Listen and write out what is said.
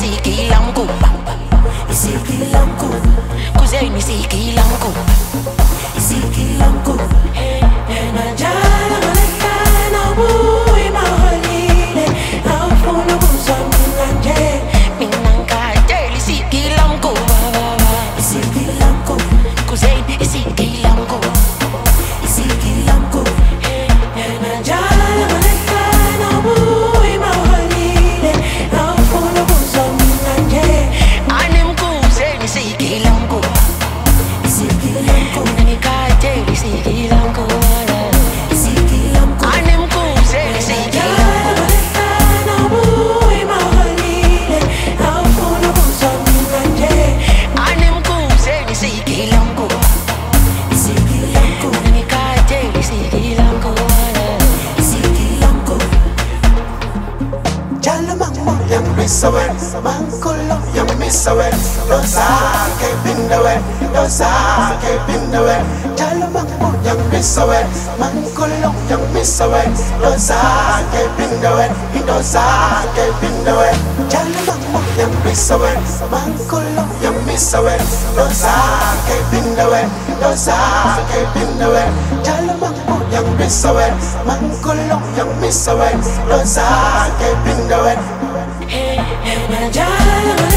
isikilamku, isikilamku, kuzeni isikilamku, isikilamku. Najala malekana bui maholile, afuna kuzamina nje, minangkajeli isikilamku, isikilamku, kuzeni isikilamku, isikilamku. Najala malekana bui maholile, afuna kuzamina nje, animkuzeni isikilamku, isikilamku, nanikajeli isikilamku. Mankulo yang misawe, dosa kepindawe, dosa kepindawe. Jalo mangmo yang misawe, mankulo yang misawe, dosa kepindawe, dosa kepindawe. Jalo mangmo yang misawe, mankulo yang misawe, dosa kepindawe, dosa kepindawe. Jalo mangmo yang misawe, mankulo yang misawe, dosa kepindawe. Najala